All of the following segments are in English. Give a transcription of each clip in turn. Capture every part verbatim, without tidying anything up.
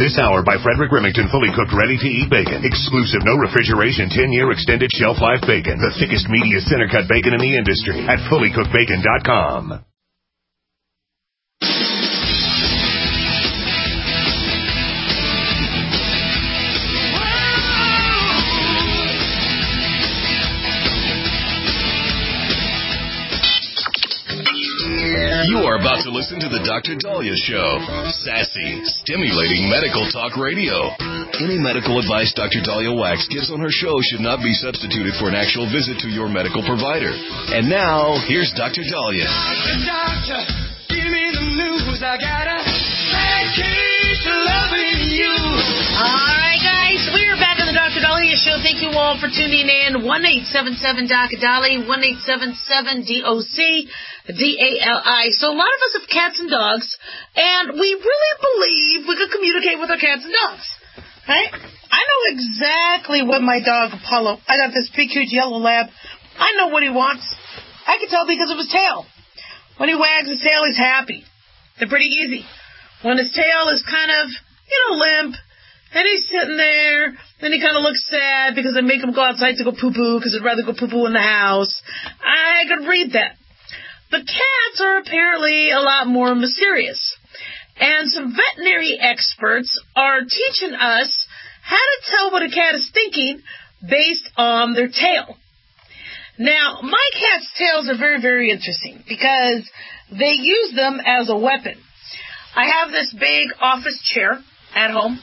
This hour by Frederick Remington, fully cooked, ready-to-eat bacon. Exclusive, no refrigeration, ten-year extended shelf life bacon. The thickest, meatiest, center-cut bacon in the industry at fully cooked bacon dot com. You are about to listen to the Doctor Dahlia Show. Sassy, stimulating medical talk radio. Any medical advice Doctor Dahlia Wax gives on her show should not be substituted for an actual visit to your medical provider. And now, here's Doctor Dahlia. Doctor, give me the news. I got a bad case of loving you. All right, guys, we're back on the Doctor Dahlia Show. Thank you all for tuning in. one eight seven seven D O C D A L I, one eight seven seven D O C D A L I. So a lot of us have cats and dogs, and we really believe we could communicate with our cats and dogs, right? I know exactly what my dog, Apollo, I got this big, huge yellow lab. I know what he wants. I can tell because of his tail. When he wags his tail, he's happy. They're pretty easy. When his tail is kind of, you know, limp, and he's sitting there, then he kind of looks sad because I make him go outside to go poo-poo because I'd rather go poo-poo in the house. I could read that. But cats are apparently a lot more mysterious. And some veterinary experts are teaching us how to tell what a cat is thinking based on their tail. Now, my cat's tails are very, very interesting because they use them as a weapon. I have this big office chair at home,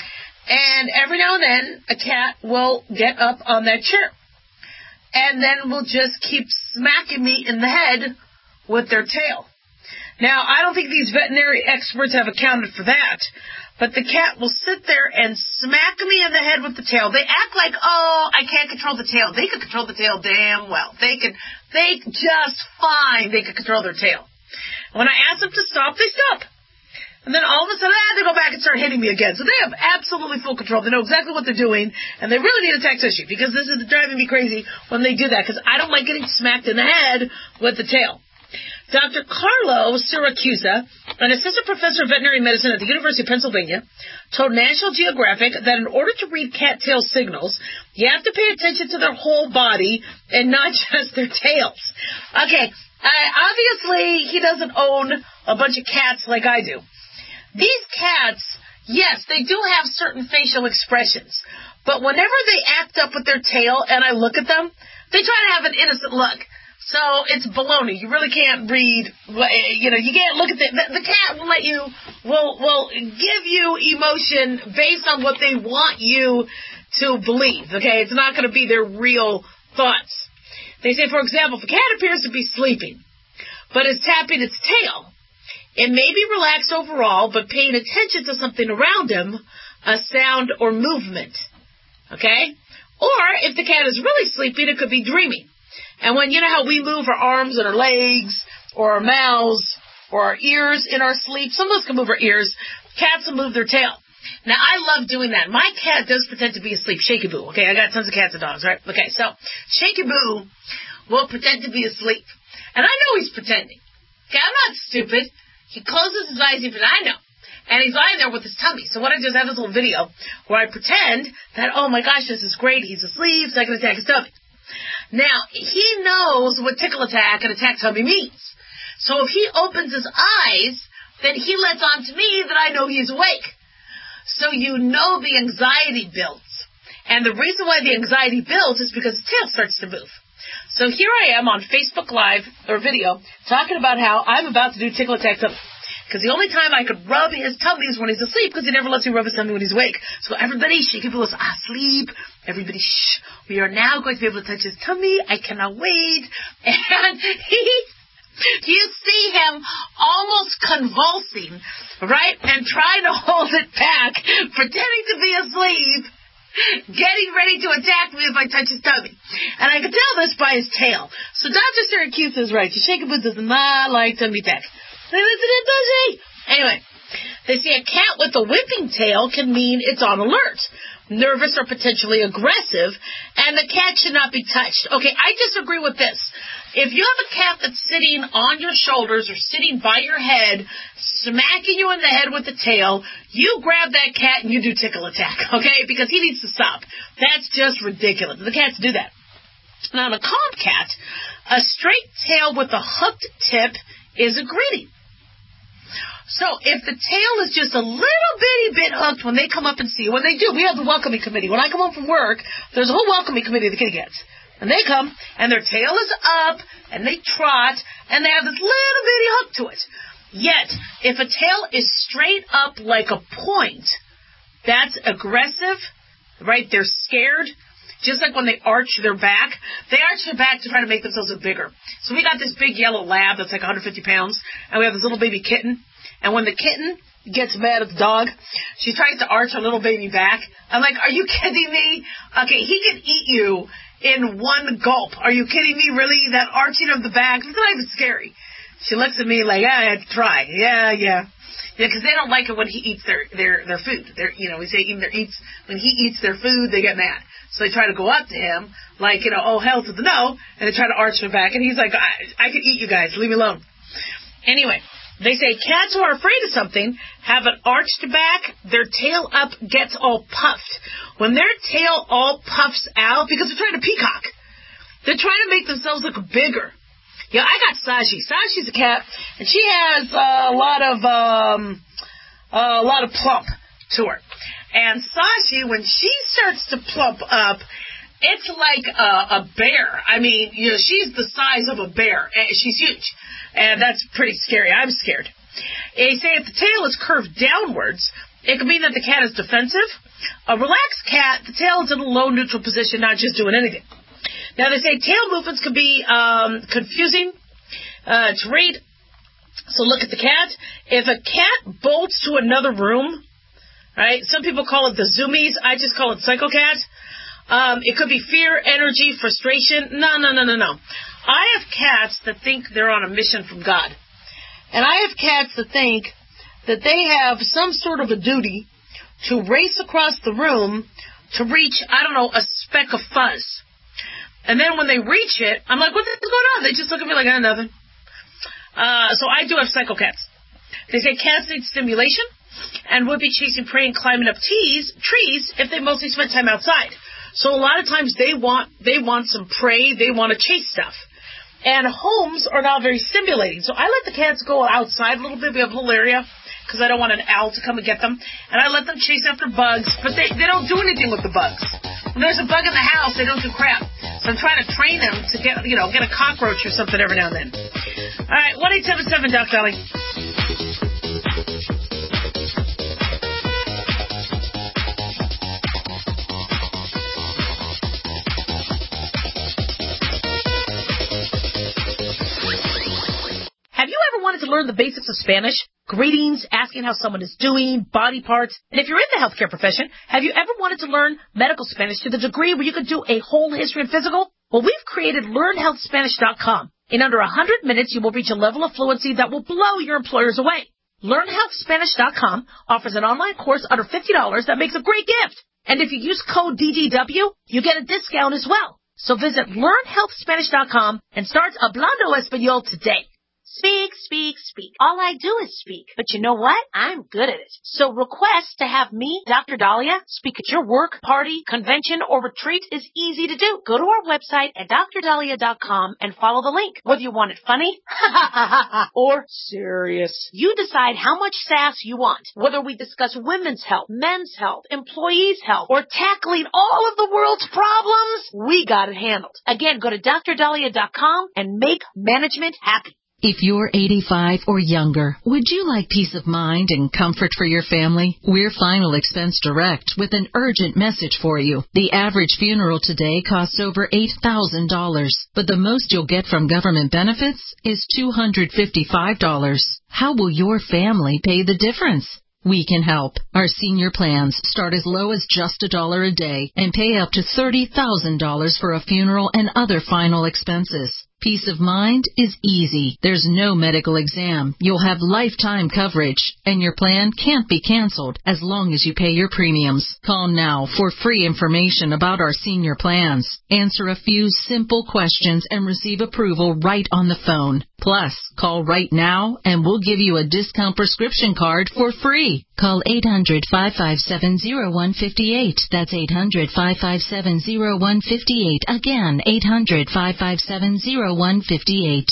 and every now and then a cat will get up on that chair and then will just keep smacking me in the head with their tail. Now, I don't think these veterinary experts have accounted for that, but the cat will sit there and smack me in the head with the tail. They act like, oh, I can't control the tail. They can control the tail damn well. They can, they just fine. They can control their tail. When I ask them to stop, they stop. And then all of a sudden, ah, they go back and start hitting me again. So they have absolutely full control. They know exactly what they're doing, and they really need a taxation because this is driving me crazy when they do that because I don't like getting smacked in the head with the tail. Doctor Carlo Siracusa, an assistant professor of veterinary medicine at the University of Pennsylvania, told National Geographic that in order to read cat tail signals, you have to pay attention to their whole body and not just their tails. Okay, uh, obviously he doesn't own a bunch of cats like I do. These cats, yes, they do have certain facial expressions, but whenever they act up with their tail and I look at them, they try to have an innocent look. So it's baloney. You really can't read, you know, you can't look at the, the, the cat will let you, will, will give you emotion based on what they want you to believe, okay? It's not going to be their real thoughts. They say, for example, if a cat appears to be sleeping, but is tapping its tail, it may be relaxed overall, but paying attention to something around him, a sound or movement, okay? Or if the cat is really sleeping, it could be dreaming. And when, you know how we move our arms and our legs, or our mouths, or our ears in our sleep, some of us can move our ears, cats will move their tail. Now, I love doing that. My cat does pretend to be asleep, Shaky Boo, okay? I got tons of cats and dogs, right? Okay, so Shaky Boo will pretend to be asleep. And I know he's pretending. Okay, I'm not stupid. He closes his eyes even I know. And he's lying there with his tummy. So what I do is I have this little video where I pretend that, oh my gosh, this is great. He's asleep, so I can attack his tummy. Now, he knows what tickle attack and attack tummy means. So if he opens his eyes, then he lets on to me that I know he's awake. So you know the anxiety builds. And the reason why the anxiety builds is because his tail starts to move. So here I am on Facebook Live, or video, talking about how I'm about to do tickle attack tummy. Because the only time I could rub his tummy is when he's asleep, because he never lets me rub his tummy when he's awake. So everybody, Shaky Boo is asleep. Everybody, shh. We are now going to be able to touch his tummy. I cannot wait. And he, you see him almost convulsing, right? And trying to hold it back, pretending to be asleep, getting ready to attack me if I touch his tummy. And I can tell this by his tail. So Doctor Syracuse is right. Shaky Boo does not like tummy attack. Does he? Anyway, they say a cat with a whipping tail can mean it's on alert. nervous or potentially aggressive, and the cat should not be touched. Okay, I disagree with this. If you have a cat that's sitting on your shoulders or sitting by your head, smacking you in the head with the tail, you grab that cat and you do tickle attack, okay? Because he needs to stop. That's just ridiculous. The cats do that. Now, in a calm cat, a straight tail with a hooked tip is a greeting. So if the tail is just a little bitty bit hooked when they come up and see you, when they do, we have the welcoming committee. When I come home from work, there's a whole welcoming committee the kitty gets. And they come, and their tail is up, and they trot, and they have this little bitty hook to it. Yet, if a tail is straight up like a point, that's aggressive, right? They're scared. Just like when they arch their back, they arch their back to try to make themselves look bigger. So we got this big yellow lab that's like one hundred fifty pounds, and we have this little baby kitten. And when the kitten gets mad at the dog, she tries to arch her little baby back. I'm like, are you kidding me? Okay, he can eat you in one gulp. Are you kidding me? Really? That arching of the back? It's not even scary. She looks at me like, yeah, I had to try. Yeah, yeah. Yeah, because they don't like it when he eats their, their, their food. Their, you know, we say even their eats, when he eats their food, they get mad. So they try to go up to him, like, you know, oh, hell to the no, and they try to arch their back. And he's like, I, I can eat you guys. Leave me alone. Anyway, they say cats who are afraid of something have an arched back, their tail up gets all puffed. When their tail all puffs out, because they're trying to peacock, they're trying to make themselves look bigger. Yeah, I got Sashi. Sashi's a cat, and she has uh, a lot of um, uh, a lot of plump to her. And Sashi, when she starts to plump up, it's like a, a bear. I mean, you know, she's the size of a bear. She's huge, and that's pretty scary. I'm scared. They say if the tail is curved downwards, it could mean that the cat is defensive. A relaxed cat, the tail is in a low neutral position, not just doing anything. Now, they say tail movements can be um, confusing uh, to read. So look at the cat. If a cat bolts to another room, right, some people call it the zoomies. I just call it psycho cat. Um, it could be fear, energy, frustration. No, no, no, no, no. I have cats that think they're on a mission from God. And I have cats that think that they have some sort of a duty to race across the room to reach, I don't know, a speck of fuzz. And then when they reach it, I'm like, what the hell's going on? They just look at me like, oh, nothing. Uh, so I do have psycho cats. They say cats need stimulation and would be chasing prey and climbing up trees, trees if they mostly spend time outside. So a lot of times they want they want some prey, they want to chase stuff. And homes are not very stimulating. So I let the cats go outside a little bit. We have a little area because I don't want an owl to come and get them. And I let them chase after bugs, but they, they don't do anything with the bugs. When there's a bug in the house, they don't do crap. So I'm trying to train them to get, you know, get a cockroach or something every now and then. All right, one eight seven seven, Doc Dolly. Have you ever wanted to learn the basics of Spanish? Greetings, asking how someone is doing, body parts. And if you're in the healthcare profession, have you ever wanted to learn medical Spanish to the degree where you could do a whole history and physical? Well, we've created learn health spanish dot com. In under one hundred minutes, you will reach a level of fluency that will blow your employers away. learn health spanish dot com offers an online course under fifty dollars that makes a great gift. And if you use code D D W, you get a discount as well. So visit learn health spanish dot com and start Hablando Español today. Speak, speak, speak. All I do is speak. But you know what? I'm good at it. So request to have me, Doctor Dahlia, speak at your work, party, convention, or retreat is easy to do. Go to our website at dr dahlia dot com and follow the link. Whether you want it funny or serious, you decide how much sass you want. Whether we discuss women's health, men's health, employees' health, or tackling all of the world's problems, we got it handled. Again, go to dr dahlia dot com and make management happy. If you're eighty-five or younger, would you like peace of mind and comfort for your family? We're Final Expense Direct with an urgent message for you. The average funeral today costs over eight thousand dollars, but the most you'll get from government benefits is two hundred fifty-five dollars. How will your family pay the difference? We can help. Our senior plans start as low as just a dollar a day and pay up to thirty thousand dollars for a funeral and other final expenses. Peace of mind is easy. There's no medical exam. You'll have lifetime coverage, and your plan can't be canceled as long as you pay your premiums. Call now for free information about our senior plans. Answer a few simple questions and receive approval right on the phone. Plus, call right now and we'll give you a discount prescription card for free. Call eight hundred, five five seven, zero one five eight. That's eight hundred, five five seven, zero one five eight. Again, eight hundred, five five seven, zero one five eight.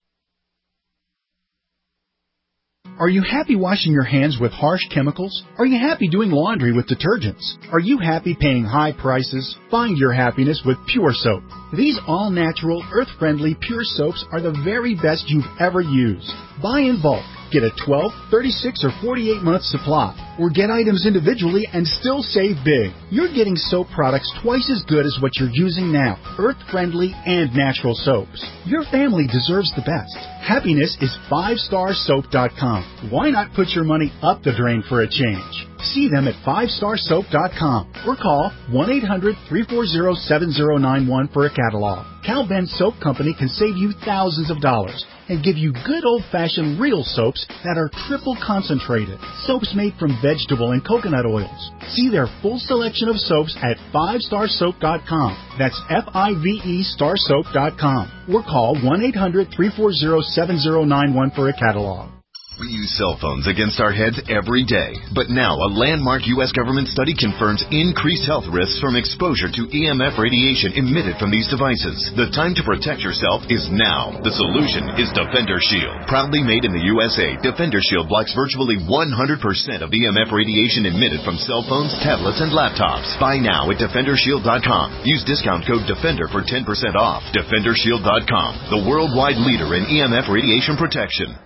Are you happy washing your hands with harsh chemicals? Are you happy doing laundry with detergents? Are you happy paying high prices? Find your happiness with Pure Soap. These all-natural, earth-friendly Pure Soaps are the very best you've ever used. Buy in bulk. Get a twelve, thirty-six, or forty-eight month supply. Or get items individually and still save big. You're getting soap products twice as good as what you're using now. Earth-friendly and natural soaps. Your family deserves the best. Happiness is five star soap dot com. Why not put your money up the drain for a change? See them at five star soap dot com or call one eight hundred, three four zero, seven zero nine one for a catalog. Cal Ben Soap Company can save you thousands of dollars and give you good old-fashioned real soaps that are triple concentrated. Soaps made from vegetable and coconut oils. See their full selection of soaps at five star soap dot com. That's F I V E star soap dot com. Or call one eight hundred, three four zero, seven zero nine one for a catalog. We use cell phones against our heads every day, but now a landmark U S government study confirms increased health risks from exposure to E M F radiation emitted from these devices. The time to protect yourself is now. The solution is Defender Shield. Proudly made in the U S A, Defender Shield blocks virtually one hundred percent of E M F radiation emitted from cell phones, tablets, and laptops. Buy now at defender shield dot com. Use discount code DEFENDER for ten percent off. defender shield dot com, the worldwide leader in E M F radiation protection.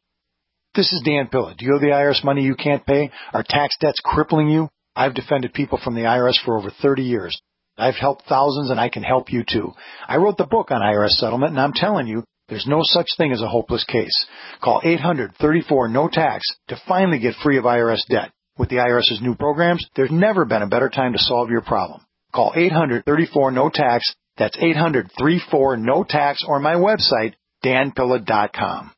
This is Dan Pilla. Do you owe the I R S money you can't pay? Are tax debts crippling you? I've defended people from the I R S for over thirty years. I've helped thousands, and I can help you too. I wrote the book on I R S settlement, and I'm telling you, there's no such thing as a hopeless case. Call eight hundred, thirty-four, no tax to finally get free of I R S debt. With the IRS's new programs, there's never been a better time to solve your problem. Call eight hundred, thirty-four, no tax. That's eight hundred, thirty-four, no tax, or my website, dan pilla dot com.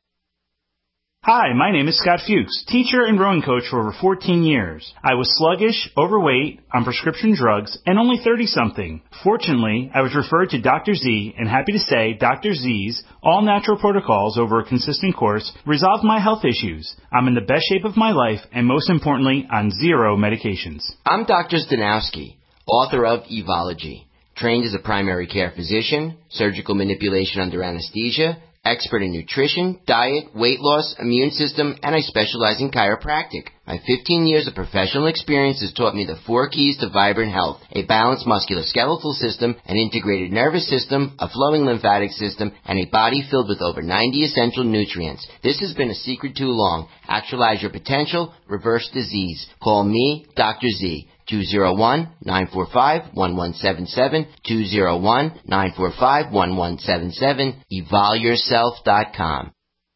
Hi, my name is Scott Fuchs, teacher and rowing coach for over fourteen years. I was sluggish, overweight, on prescription drugs, and only thirty-something. Fortunately, I was referred to Doctor Z, and happy to say Doctor Z's all-natural protocols over a consistent course resolved my health issues. I'm in the best shape of my life, and most importantly, on zero medications. I'm Doctor Zdanowski, author of Evology, trained as a primary care physician, surgical manipulation under anesthesia, expert in nutrition, diet, weight loss, immune system, and I specialize in chiropractic. My fifteen years of professional experience has taught me the four keys to vibrant health: a balanced musculoskeletal system, an integrated nervous system, a flowing lymphatic system, and a body filled with over ninety essential nutrients. This has been a secret too long. Actualize your potential, reverse disease. Call me, Doctor Z. two oh one, nine four five, one one seven seven, two oh one, nine four five, one one seven seven, evol yourself dot com.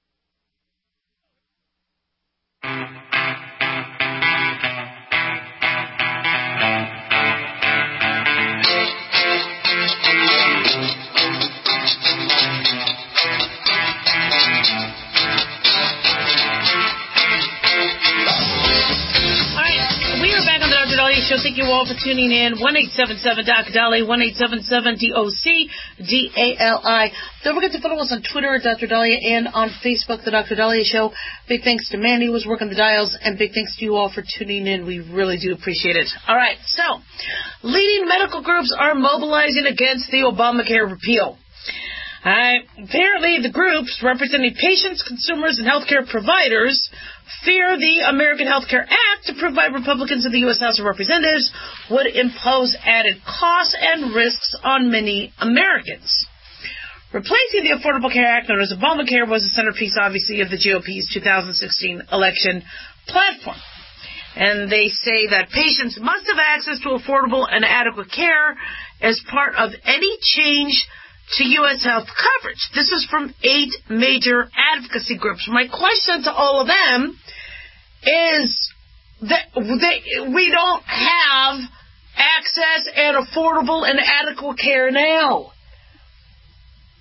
Show. Thank you all for tuning in. one eight seven seven D O C D A L I, one eight seven seven D O C D A L I. Don't forget to follow us on Twitter at Doctor Dahlia and on Facebook, The Doctor Dahlia Show. Big thanks to Mandy who was working the dials, and big thanks to you all for tuning in. We really do appreciate it. All right, so leading medical groups are mobilizing against the Obamacare repeal. Uh, apparently, the groups representing patients, consumers, and healthcare providers fear the American Health Care Act, approved by Republicans in the U S House of Representatives, would impose added costs and risks on many Americans. Replacing the Affordable Care Act, known as Obamacare, was the centerpiece, obviously, of the G O P's two thousand sixteen election platform. And they say that patients must have access to affordable and adequate care as part of any change to U S health coverage. This is from eight major advocacy groups. My question to all of them is that they, we don't have access and affordable and adequate care now.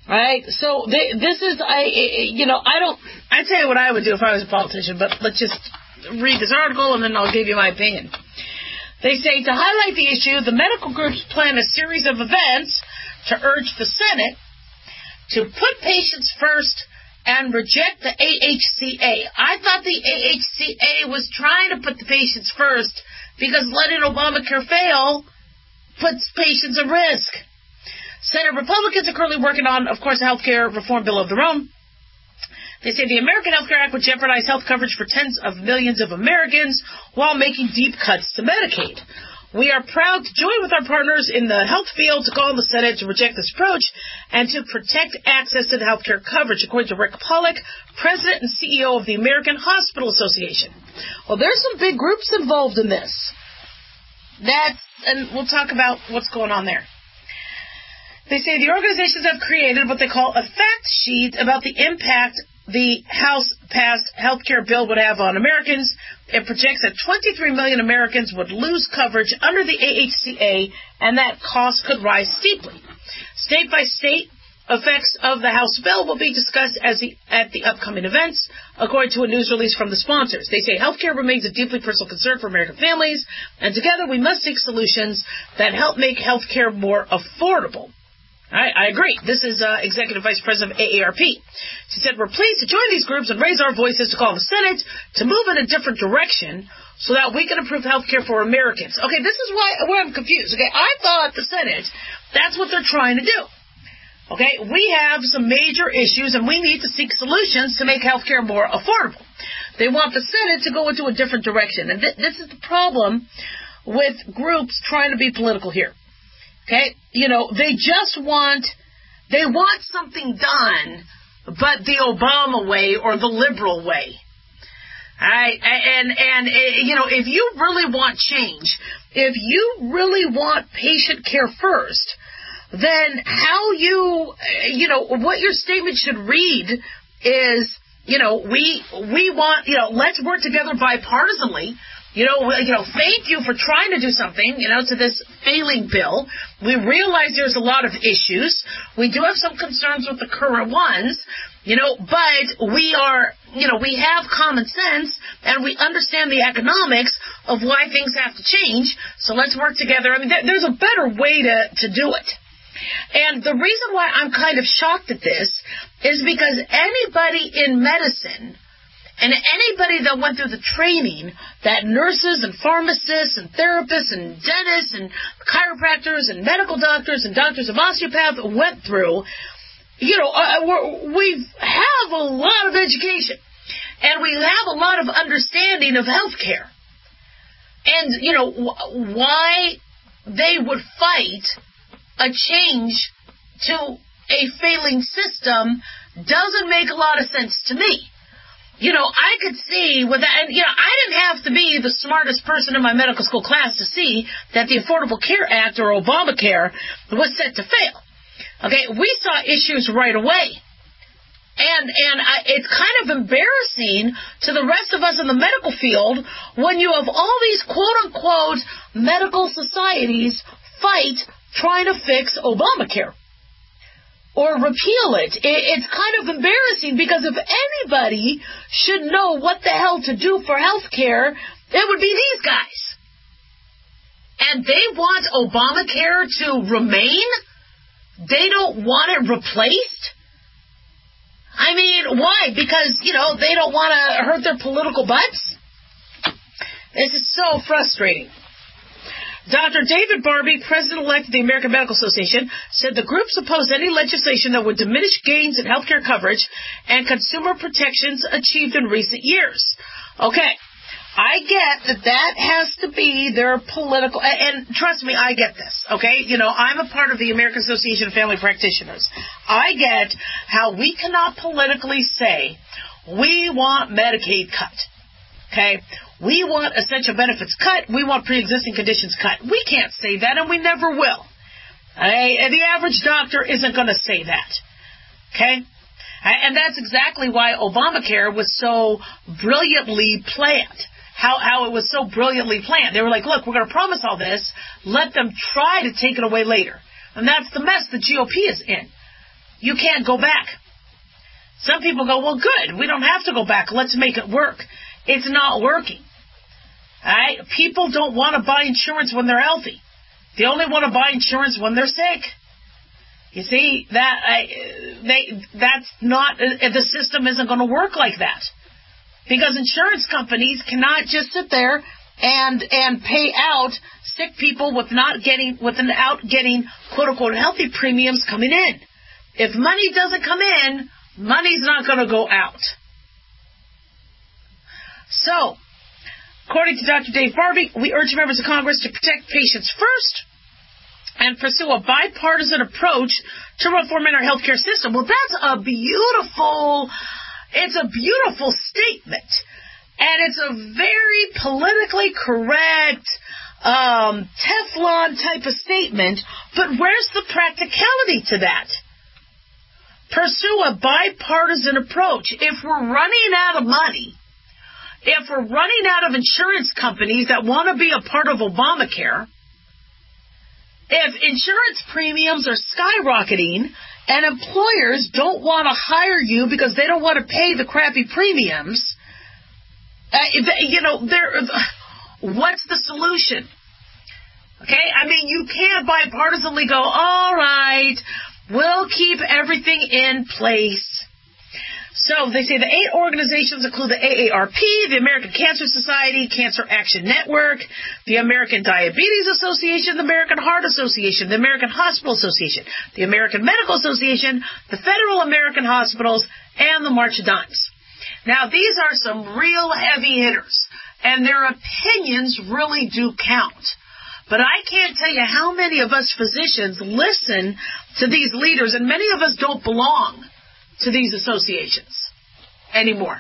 Right? So they, this is, I, you know, I don't, I'd tell you what I would do if I was a politician, but let's just read this article and then I'll give you my opinion. They say, to highlight the issue, the medical groups plan a series of events to urge the Senate to put patients first and reject the A H C A. I thought the A H C A was trying to put the patients first because letting Obamacare fail puts patients at risk. Senate Republicans are currently working on, of course, a health care reform bill of their own. They say the American Health Care Act would jeopardize health coverage for tens of millions of Americans while making deep cuts to Medicaid. We are proud to join with our partners in the health field to call on the Senate to reject this approach and to protect access to the health care coverage, according to Rick Pollack, President and C E O of the American Hospital Association. Well, there's some big groups involved in this. That's, and we'll talk about what's going on there. They say the organizations have created what they call a fact sheet about the impact the House-passed health care bill would have on Americans. It projects that twenty-three million Americans would lose coverage under the A H C A, and that cost could rise steeply. State-by-state effects of the House bill will be discussed as the, at the upcoming events, according to a news release from the sponsors. They say health care remains a deeply personal concern for American families, and together we must seek solutions that help make health care more affordable. I, I agree. This is uh, Executive Vice President of A A R P. She said, we're pleased to join these groups and raise our voices to call the Senate to move in a different direction so that we can improve health care for Americans. Okay, this is why where I'm confused. Okay, I thought the Senate, that's what they're trying to do. Okay, we have some major issues and we need to seek solutions to make health care more affordable. They want the Senate to go into a different direction. And th- this is the problem with groups trying to be political here. Okay, you know, they just want, they want something done, but the Obama way or the liberal way. All right, and, and, you know, if you really want change, if you really want patient care first, then how you, you know, what your statement should read is, you know, we, we want, you know, let's work together bipartisanly. You know, you know, thank you for trying to do something, you know, to this failing bill. We realize there's a lot of issues. We do have some concerns with the current ones, you know, but we are, you know, we have common sense and we understand the economics of why things have to change. So let's work together. I mean, there, there's a better way to, to do it. And the reason why I'm kind of shocked at this is because anybody in medicine and anybody that went through the training that nurses and pharmacists and therapists and dentists and chiropractors and medical doctors and doctors of osteopath went through, you know, uh, we're, we have a lot of education and we have a lot of understanding of healthcare. And, you know, wh- why they would fight a change to a failing system doesn't make a lot of sense to me. You know, I could see with that, and, you know, I didn't have to be the smartest person in my medical school class to see that the Affordable Care Act or Obamacare was set to fail. Okay, we saw issues right away. And, and I, it's kind of embarrassing to the rest of us in the medical field when you have all these quote-unquote medical societies fight trying to fix Obamacare or repeal it. It's kind of embarrassing because if anybody should know what the hell to do for health care, it would be these guys. And they want Obamacare to remain? They don't want it replaced? I mean, why? Because, you know, they don't want to hurt their political butts? This is so frustrating. Doctor David Barbie, president-elect of the American Medical Association, said the group opposed any legislation that would diminish gains in healthcare coverage and consumer protections achieved in recent years. Okay, I get that that has to be their political, and trust me, I get this, okay? You know, I'm a part of the American Association of Family Practitioners. I get how we cannot politically say, we want Medicaid cut, okay? We want essential benefits cut. We want pre-existing conditions cut. We can't say that, and we never will. Okay? And the average doctor isn't going to say that. Okay? And that's exactly why Obamacare was so brilliantly planned. How, how it was so brilliantly planned. They were like, look, we're going to promise all this. Let them try to take it away later. And that's the mess the G O P is in. you can't go back. Some people go, well, good, we don't have to go back. Let's make it work. It's not working. All right? People don't want to buy insurance when they're healthy. They only want to buy insurance when they're sick. You see, that I, they that's not, the system isn't going to work like that. Because insurance companies cannot just sit there and and pay out sick people with not getting without getting quote unquote healthy premiums coming in. If money doesn't come in, money's not going to go out. So, according to Doctor Dave Barbie, we urge members of Congress to protect patients first and pursue a bipartisan approach to reforming our healthcare system. Well, that's a beautiful, it's a beautiful statement. And it's a very politically correct, um, Teflon type of statement, but where's the practicality to that? Pursue a bipartisan approach. If we're running out of money, if we're running out of insurance companies that want to be a part of Obamacare, if insurance premiums are skyrocketing and employers don't want to hire you because they don't want to pay the crappy premiums, uh, you know, what's the solution? Okay, I mean, you can't bipartisanly go, all right, we'll keep everything in place. So they say the eight organizations include the A A R P, the American Cancer Society, Cancer Action Network, the American Diabetes Association, the American Heart Association, the American Hospital Association, the American Medical Association, the Federal American Hospitals, and the March of Dimes. Now, these are some real heavy hitters, and their opinions really do count. But I can't tell you how many of us physicians listen to these leaders, and many of us don't belong to these associations anymore.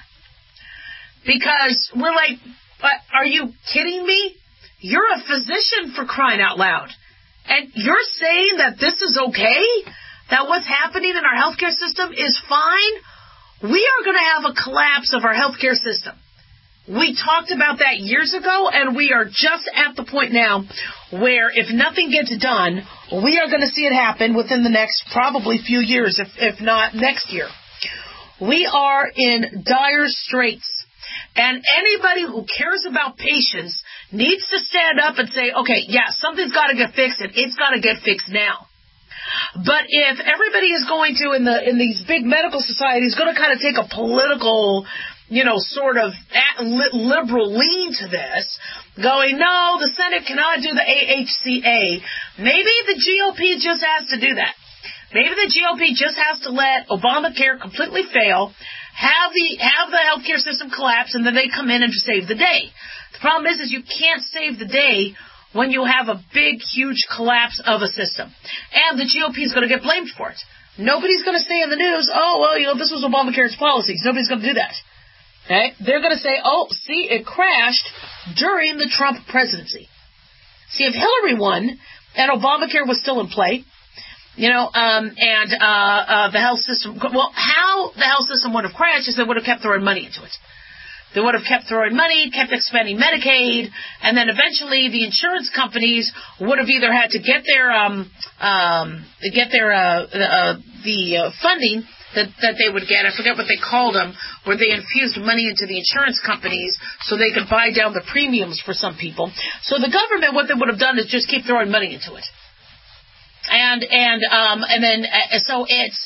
Because we're like, are you kidding me? You're a physician, for crying out loud. And you're saying that this is okay? That what's happening in our healthcare system is fine? We are going to have a collapse of our healthcare system. We talked about that years ago, and we are just at the point now where if nothing gets done, we are going to see it happen within the next probably few years, if, if not next year. We are in dire straits, and anybody who cares about patients needs to stand up and say, okay, yeah, something's got to get fixed, and it's got to get fixed now. But if everybody is going to, in the in these big medical societies, going to kind of take a political, you know, sort of liberal lean to this, going, no, the Senate cannot do the A H C A. Maybe the G O P just has to do that. Maybe the G O P just has to let Obamacare completely fail, have the have the healthcare system collapse, and then they come in and save the day. The problem is, is you can't save the day when you have a big, huge collapse of a system. And the G O P is going to get blamed for it. Nobody's going to say in the news, oh, well, you know, this was Obamacare's policies. Nobody's going to do that. Okay? They're going to say, oh, see, it crashed during the Trump presidency. See, if Hillary won and Obamacare was still in play, you know, um, and uh, uh, the health system, well, how the health system would have crashed is they would have kept throwing money into it. They would have kept throwing money, kept expanding Medicaid, and then eventually the insurance companies would have either had to get their um, um, get their uh, uh, the uh, funding that, that they would get. I forget what they called them, where they infused money into the insurance companies so they could buy down the premiums for some people. So the government, what they would have done is just keep throwing money into it, and and um, and then uh, so it's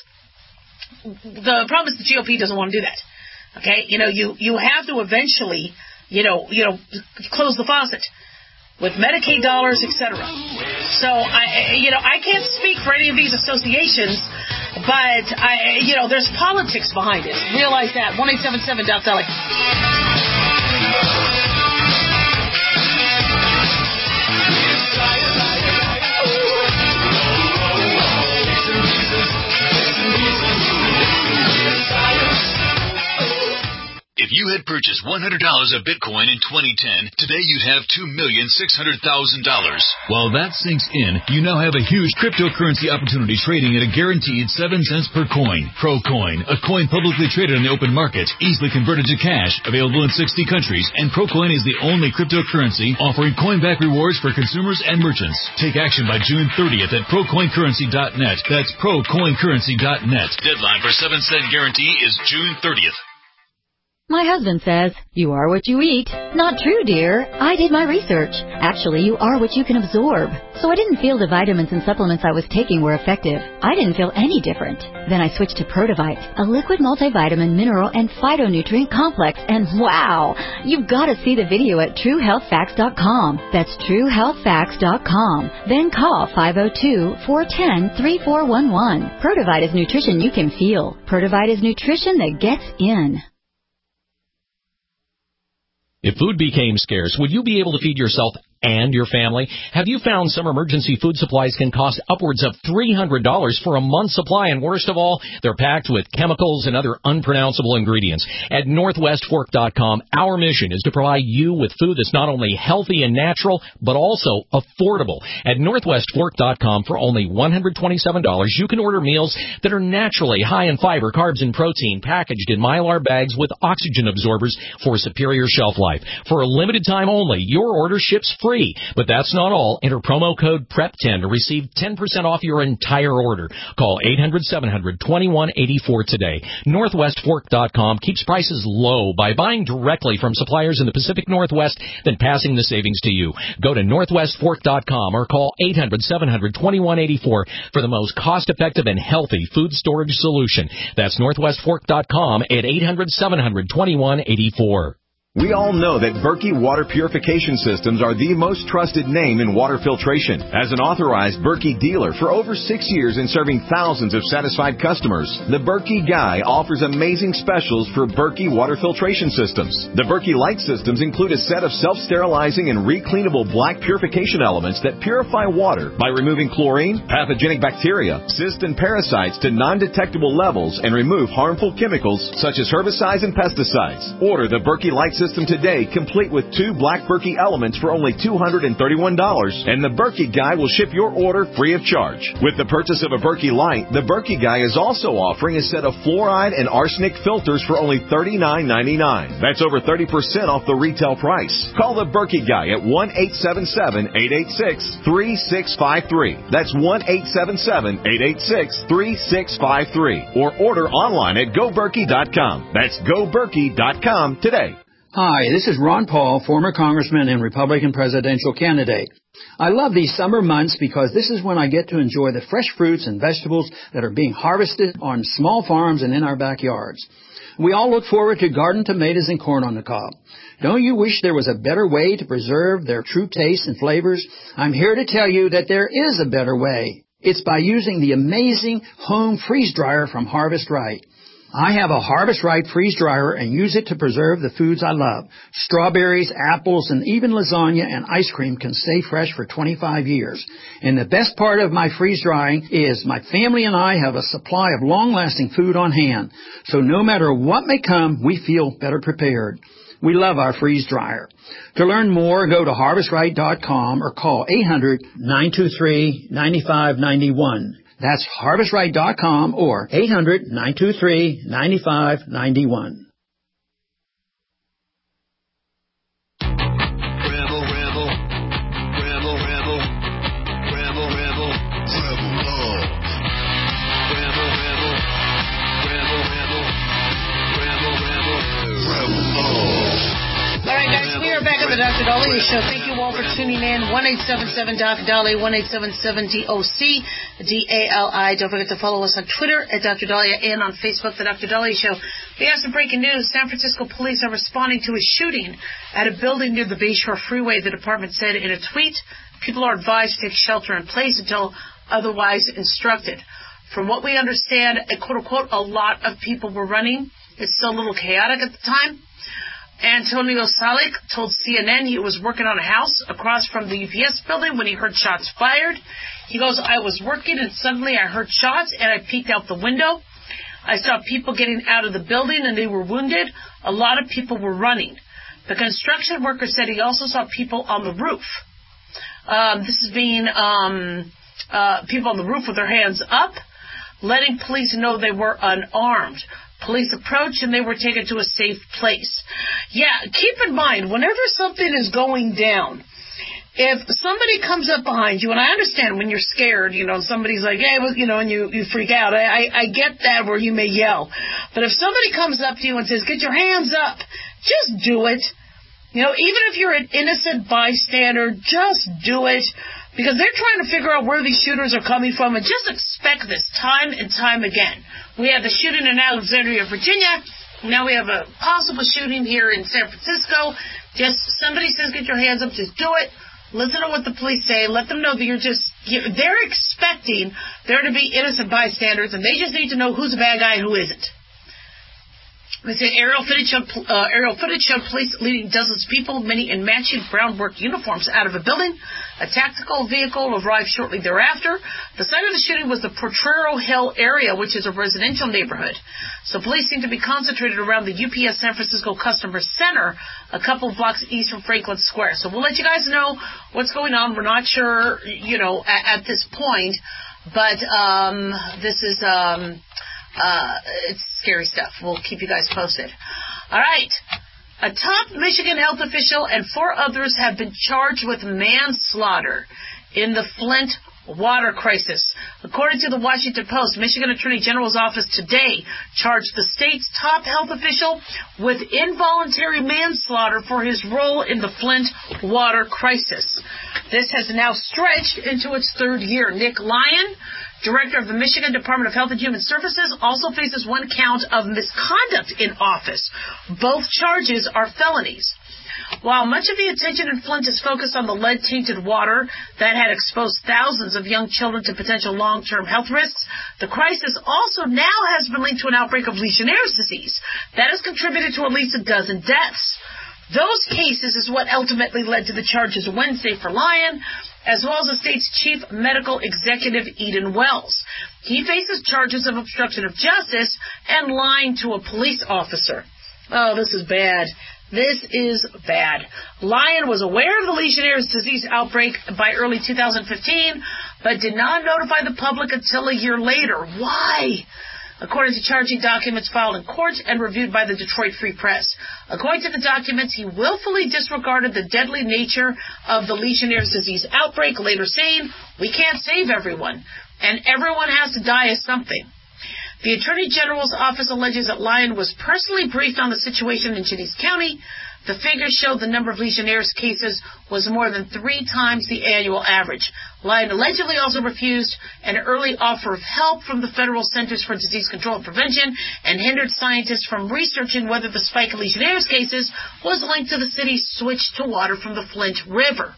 the problem is the G O P doesn't want to do that. Okay, you know, you, you have to eventually, you know, you know, close the faucet with Medicaid dollars, et cetera. So, I, you know, I can't speak for any of these associations, but, I, you know, there's politics behind it. Realize that. one eight seven seven dot L A. If you had purchased one hundred dollars of Bitcoin in twenty ten, today you'd have two million six hundred thousand dollars. While that sinks in, you now have a huge cryptocurrency opportunity trading at a guaranteed seven cents per coin. ProCoin, a coin publicly traded on the open market, easily converted to cash, available in sixty countries, and ProCoin is the only cryptocurrency offering coin-back rewards for consumers and merchants. Take action by June thirtieth at pro coin currency dot net. That's pro coin currency dot net. Deadline for seven cent guarantee is June thirtieth. My husband says, you are what you eat. Not true, dear. I did my research. Actually, you are what you can absorb. So I didn't feel the vitamins and supplements I was taking were effective. I didn't feel any different. Then I switched to Protovite, a liquid multivitamin, mineral, and phytonutrient complex. And wow, you've got to see the video at true health facts dot com. That's true health facts dot com. Then call five oh two, four one zero, three four one one. Protovite is nutrition you can feel. Protovite is nutrition that gets in. If food became scarce, would you be able to feed yourself and your family? Have you found some emergency food supplies can cost upwards of three hundred dollars for a month's supply? And worst of all, they're packed with chemicals and other unpronounceable ingredients. At Northwest Fork dot com, our mission is to provide you with food that's not only healthy and natural, but also affordable. At Northwest Fork dot com, for only one hundred twenty-seven dollars, you can order meals that are naturally high in fiber, carbs, and protein, packaged in Mylar bags with oxygen absorbers for superior shelf life. For a limited time only, your order ships free. Free. But that's not all. Enter promo code P R E P ten to receive ten percent off your entire order. Call eight hundred, seven hundred, twenty-one eighty-four today. Northwest Fork dot com keeps prices low by buying directly from suppliers in the Pacific Northwest, then passing the savings to you. Go to Northwest Fork dot com or call eight hundred, seven hundred, twenty-one eighty-four for the most cost-effective and healthy food storage solution. That's Northwest Fork dot com at eight hundred, seven hundred, twenty-one eighty-four. We all know that Berkey Water Purification Systems are the most trusted name in water filtration. As an authorized Berkey dealer for over six years and serving thousands of satisfied customers, the Berkey Guy offers amazing specials for Berkey Water Filtration Systems. The Berkey Light Systems include a set of self-sterilizing and recleanable black purification elements that purify water by removing chlorine, pathogenic bacteria, cysts, and parasites to non-detectable levels and remove harmful chemicals such as herbicides and pesticides. Order the Berkey Light System today, complete with two black Berkey elements for only two hundred thirty-one dollars, and the Berkey Guy will ship your order free of charge. With the purchase of a Berkey Light, the Berkey Guy is also offering a set of fluoride and arsenic filters for only thirty-nine ninety-nine. That's over thirty percent off the retail price. Call the Berkey Guy at one eight seven seven, eight eight six, three six five three. That's one eight seven seven, eight eight six, three six five three. Or order online at go berkey dot com. That's go berkey dot com today. Hi, this is Ron Paul, former congressman and Republican presidential candidate. I love these summer months because this is when I get to enjoy the fresh fruits and vegetables that are being harvested on small farms and in our backyards. We all look forward to garden tomatoes and corn on the cob. Don't you wish there was a better way to preserve their true tastes and flavors? I'm here to tell you that there is a better way. It's by using the amazing home freeze dryer from Harvest Right. I have a Harvest Right freeze dryer and use it to preserve the foods I love. Strawberries, apples, and even lasagna and ice cream can stay fresh for twenty-five years. And the best part of my freeze drying is my family and I have a supply of long-lasting food on hand. So no matter what may come, we feel better prepared. We love our freeze dryer. To learn more, go to harvest right dot com or call eight hundred, nine two three, nine five nine one. That's harvest right dot com or eight hundred, nine two three, nine five nine one. Rebel, rebel, rebel, rebel, rebel, rebel, rebel love. Rebel, rebel, rebel, rebel, rebel, rebel, rebel love. All right, guys, we are back at the Doctor Dahlia Show. Thank you all for tuning in. one eight seven seven D O C Dahlia, one eight seven seven D O C D A L I. Don't forget to follow us on Twitter at Doctor Dahlia and on Facebook, The Doctor Dahlia Show. We have some breaking news. San Francisco police are responding to a shooting at a building near the Bayshore Freeway. The department said in a tweet, people are advised to take shelter in place until otherwise instructed. From what we understand, a quote-unquote, a lot of people were running. It's still a little chaotic at the time. Antonio Salik told C N N he was working on a house across from the U P S building when he heard shots fired. He goes, I was working and suddenly I heard shots and I peeked out the window. I saw people getting out of the building and they were wounded. A lot of people were running. The construction worker said he also saw people on the roof. Um, this is being um, uh, people on the roof with their hands up, letting police know they were unarmed. Police approached and they were taken to a safe place. Yeah, keep in mind, whenever something is going down, if somebody comes up behind you, and I understand when you're scared, you know, somebody's like, hey, well, you know, and you, you freak out. I, I, I get that where you may yell. But if somebody comes up to you and says, get your hands up, just do it. You know, even if you're an innocent bystander, just do it. Because they're trying to figure out where these shooters are coming from, and just expect this time and time again. We had the shooting in Alexandria, Virginia. Now we have a possible shooting here in San Francisco. Just somebody says get your hands up, just do it. Listen to what the police say. Let them know that you're just, you're, they're expecting there to be innocent bystanders, and they just need to know who's a bad guy and who isn't. They say aerial footage, showed, uh, aerial footage showed police leading dozens of people, many in matching brown work uniforms, out of a building. A tactical vehicle arrived shortly thereafter. The site of the shooting was the Potrero Hill area, which is a residential neighborhood. So police seem to be concentrated around the U P S San Francisco Customer Center, a couple of blocks east from Franklin Square. So we'll let you guys know what's going on. We're not sure, you know, at, at this point, but um, this is... Um, Uh, it's scary stuff. We'll keep you guys posted. All right. A top Michigan health official and four others have been charged with manslaughter in the Flint water crisis. According to the Washington Post, Michigan Attorney General's office today charged the state's top health official with involuntary manslaughter for his role in the Flint water crisis. This has now stretched into its third year. Nick Lyon, director of the Michigan Department of Health and Human Services, also faces one count of misconduct in office. Both charges are felonies. While much of the attention in Flint is focused on the lead-tainted water that had exposed thousands of young children to potential long-term health risks, the crisis also now has been linked to an outbreak of Legionnaire's disease. That has contributed to at least a dozen deaths. Those cases is what ultimately led to the charges Wednesday for Lyon, as well as the state's chief medical executive, Eden Wells. He faces charges of obstruction of justice and lying to a police officer. Oh, this is bad. This is bad. Lyon was aware of the Legionnaire's disease outbreak by early two thousand fifteen, but did not notify the public until a year later. Why? According to charging documents filed in court and reviewed by the Detroit Free Press. According to the documents, he willfully disregarded the deadly nature of the Legionnaire's disease outbreak, later saying, we can't save everyone, and everyone has to die of something. The Attorney General's office alleges that Lyon was personally briefed on the situation in Genesee County. The figures showed the number of Legionnaire's cases was more than three times the annual average. Lyon allegedly also refused an early offer of help from the Federal Centers for Disease Control and Prevention and hindered scientists from researching whether the spike in Legionnaire's cases was linked to the city's switch to water from the Flint River.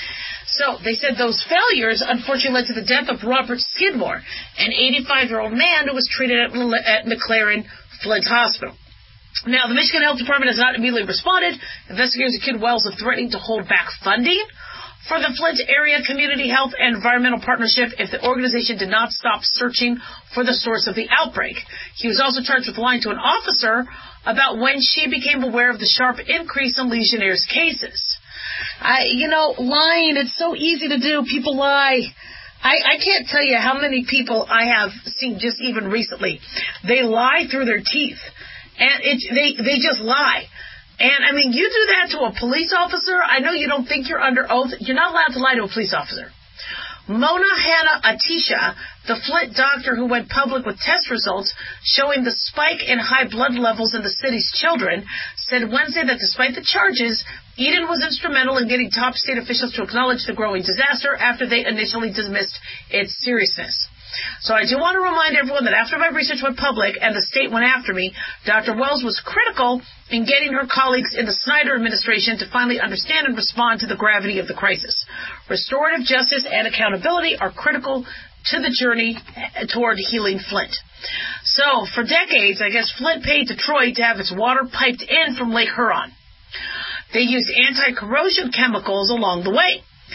So they said those failures unfortunately led to the death of Robert Skidmore, an eighty-five-year-old man who was treated at, at McLaren Flint Hospital. Now, the Michigan Health Department has not immediately responded. Investigators accused Wells of threatening to hold back funding for the Flint Area Community Health and Environmental Partnership if the organization did not stop searching for the source of the outbreak. He was also charged with lying to an officer about when she became aware of the sharp increase in Legionnaire's cases. I, you know, lying, it's so easy to do. People lie. I, I can't tell you how many people I have seen just even recently. They lie through their teeth. And it, they, they just lie. And, I mean, you do that to a police officer. I know you don't think you're under oath. You're not allowed to lie to a police officer. Mona Hanna Atisha, the Flint doctor who went public with test results showing the spike in high blood levels in the city's children, said Wednesday that despite the charges, Eden was instrumental in getting top state officials to acknowledge the growing disaster after they initially dismissed its seriousness. So I do want to remind everyone that after my research went public and the state went after me, Doctor Wells was critical in getting her colleagues in the Snyder administration to finally understand and respond to the gravity of the crisis. Restorative justice and accountability are critical to the journey toward healing Flint. So, for decades, I guess Flint paid Detroit to have its water piped in from Lake Huron. They used anti-corrosion chemicals along the way.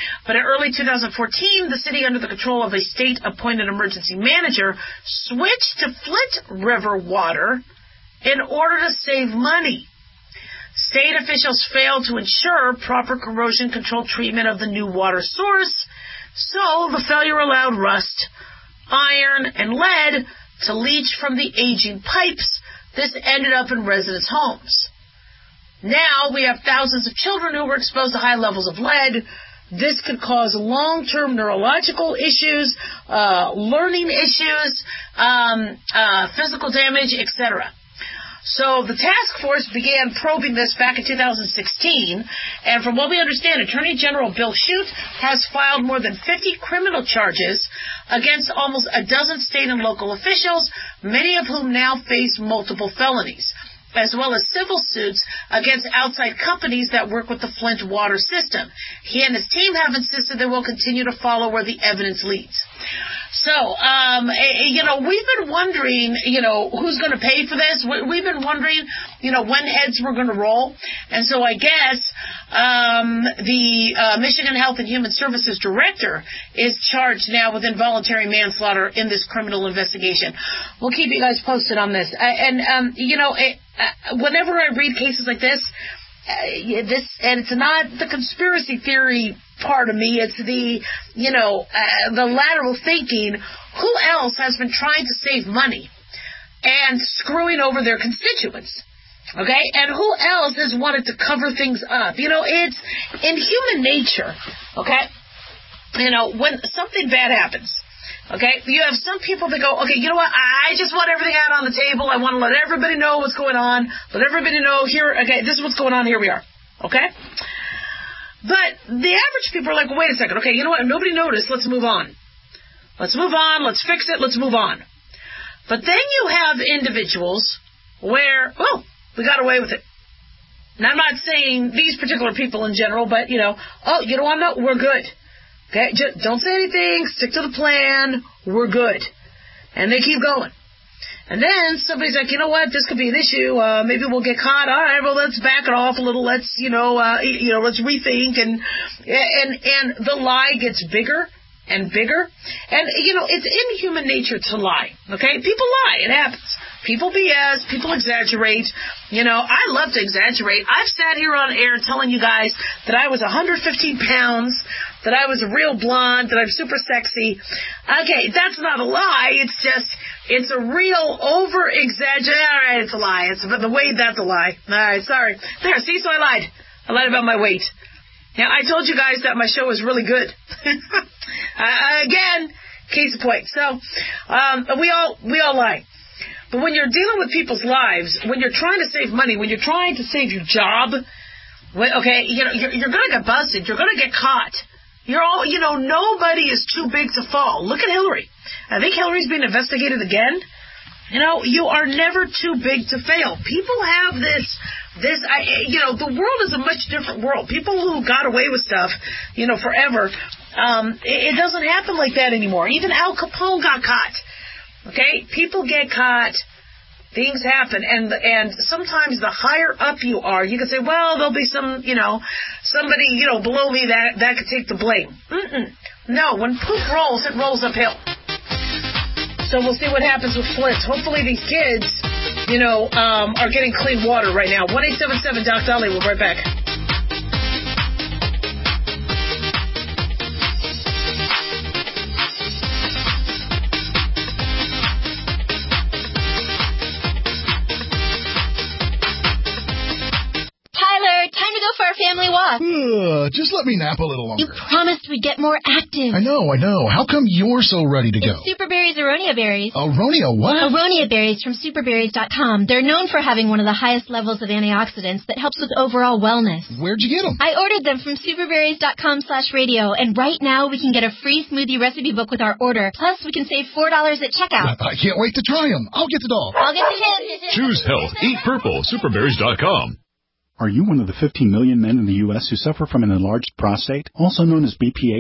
But in early two thousand fourteen, the city, under the control of a state-appointed emergency manager, switched to Flint River water in order to save money. State officials failed to ensure proper corrosion control treatment of the new water source, so the failure allowed rust, iron, and lead to leach from the aging pipes. This ended up in residents' homes. Now we have thousands of children who were exposed to high levels of lead. This could cause long-term neurological issues, uh, learning issues, um, uh, physical damage, et cetera. So the task force began probing this back in two thousand sixteen, and from what we understand, Attorney General Bill Shute has filed more than fifty criminal charges against almost a dozen state and local officials, many of whom now face multiple felonies, as well as civil suits against outside companies that work with the Flint water system. He and his team have insisted they will continue to follow where the evidence leads. So, um, you know, we've been wondering, you know, who's going to pay for this. We've been wondering, you know, when heads were going to roll. And so I guess um, the uh, Michigan Health and Human Services Director is charged now with involuntary manslaughter in this criminal investigation. We'll keep you guys posted on this. And, um, you know, it, uh, whenever I read cases like this, Uh, this, and it's not the conspiracy theory part of me, it's the, you know, uh, the lateral thinking. Who else has been trying to save money and screwing over their constituents? Okay? And who else has wanted to cover things up? You know, it's in human nature, okay? You know, when something bad happens, okay, you have some people that go, okay, you know what, I just want everything out on the table. I want to let everybody know what's going on. Let everybody know here, okay, this is what's going on. Here we are, okay? But the average people are like, well, wait a second. Okay, you know what, nobody noticed. Let's move on. Let's move on. Let's fix it. Let's move on. But then you have individuals where, oh, we got away with it. And I'm not saying these particular people in general, but, you know, oh, you know what, no, we're good. Okay, just don't say anything, stick to the plan, we're good. And they keep going. And then somebody's like, you know what, this could be an issue, uh, maybe we'll get caught, all right, well, let's back it off a little, let's, you know, uh, you know, let's rethink, and, and, and the lie gets bigger and bigger. And, you know, it's in human nature to lie, okay? People lie, it happens. People B S, people exaggerate. You know, I love to exaggerate. I've sat here on air telling you guys that I was one hundred fifteen pounds, that I was a real blonde, that I'm super sexy. Okay, that's not a lie. It's just, it's a real over-exaggeration. All right, it's a lie. It's the weight, that's a lie. All right, sorry. There, see, so I lied. I lied about my weight. Now, I told you guys that my show was really good. uh, again, case in point. So, um, we all, we all lie. But when you're dealing with people's lives, when you're trying to save money, when you're trying to save your job, when, okay, you know, you're, you're going to get busted. You're going to get caught. You're all, you know, nobody is too big to fall. Look at Hillary. I think Hillary's being investigated again. You know, you are never too big to fail. People have this, this, I, you know, the world is a much different world. People who got away with stuff, you know, forever, um, it, it doesn't happen like that anymore. Even Al Capone got caught. Okay, people get caught, things happen, and and sometimes the higher up you are, you can say, well, there'll be some, you know, somebody, you know, below me that that could take the blame. Mm-mm. No, when poop rolls, it rolls uphill. So we'll see what happens with Flint. Hopefully these kids, you know, um, are getting clean water right now. one eight seven seven Doc Dolly. We'll be right back. Family walk. Uh, just let me nap a little longer. You promised we'd get more active. I know, I know. How come you're so ready to it's go? Superberry's Aronia berries. Aronia what? Aronia berries from superberries dot com. They're known for having one of the highest levels of antioxidants that helps with overall wellness. Where'd you get them? I ordered them from superberries dot com slash radio, and right now we can get a free smoothie recipe book with our order. Plus, we can save four dollars at checkout. I can't wait to try them. I'll get the dog. I'll get the him. Choose health. Eat purple. superberries dot com. Are you one of the fifteen million men in the U S who suffer from an enlarged prostate, also known as B P H?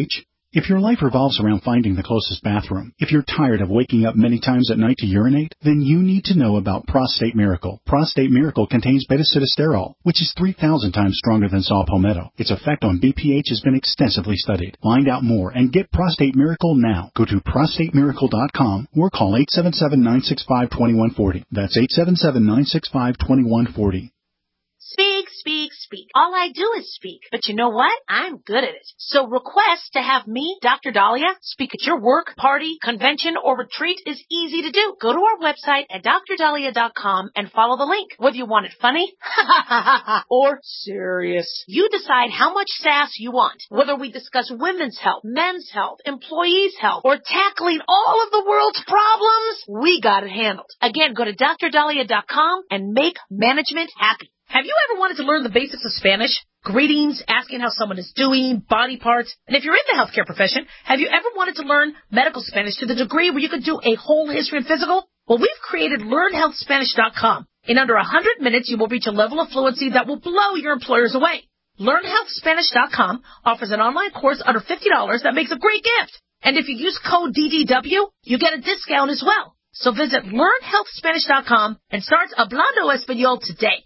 If your life revolves around finding the closest bathroom, if you're tired of waking up many times at night to urinate, then you need to know about Prostate Miracle. Prostate Miracle contains beta-sitosterol, which is three thousand times stronger than saw palmetto. Its effect on B P H has been extensively studied. Find out more and get Prostate Miracle now. Go to prostate miracle dot com or call eight seven seven, nine six five, two one four zero. That's eight seven seven, nine six five, two one four zero. Speak, speak, speak. All I do is speak. But you know what? I'm good at it. So request to have me, Doctor Dahlia, speak at your work, party, convention, or retreat is easy to do. Go to our website at dr dahlia dot com and follow the link. Whether you want it funny or serious, you decide how much sass you want. Whether we discuss women's health, men's health, employees' health, or tackling all of the world's problems, we got it handled. Again, go to dr dahlia dot com and make management happy. Have you ever wanted to learn the basics of Spanish? Greetings, asking how someone is doing, body parts. And if you're in the healthcare profession, have you ever wanted to learn medical Spanish to the degree where you could do a whole history and physical? Well, we've created learn health spanish dot com. In under one hundred minutes, you will reach a level of fluency that will blow your employers away. learn health spanish dot com offers an online course under fifty dollars that makes a great gift. And if you use code D D W, you get a discount as well. So visit learn health spanish dot com and start Hablando Español today.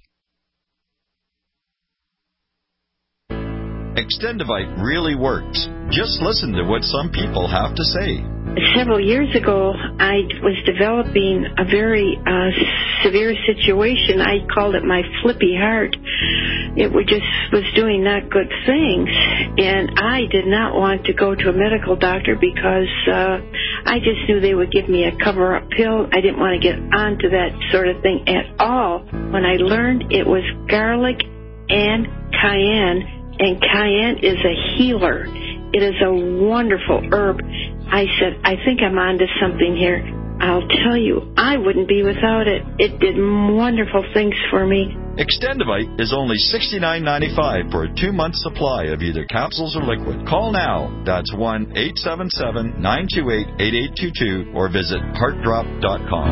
Extendivite really works. Just listen to what some people have to say. Several years ago, I was developing a very uh, severe situation. I called it my flippy heart. It was just was doing not good things, and I did not want to go to a medical doctor because uh, I just knew they would give me a cover-up pill. I didn't want to get onto that sort of thing at all. When I learned it was garlic and cayenne, and cayenne is a healer. It is a wonderful herb. I said, I think I'm onto something here. I'll tell you, I wouldn't be without it. It did wonderful things for me. Extendivite is only sixty-nine ninety-five for a two-month supply of either capsules or liquid. Call now. That's one eight seven seven, nine two eight, eight eight two two or visit heart drop dot com.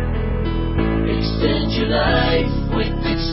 Extend your life with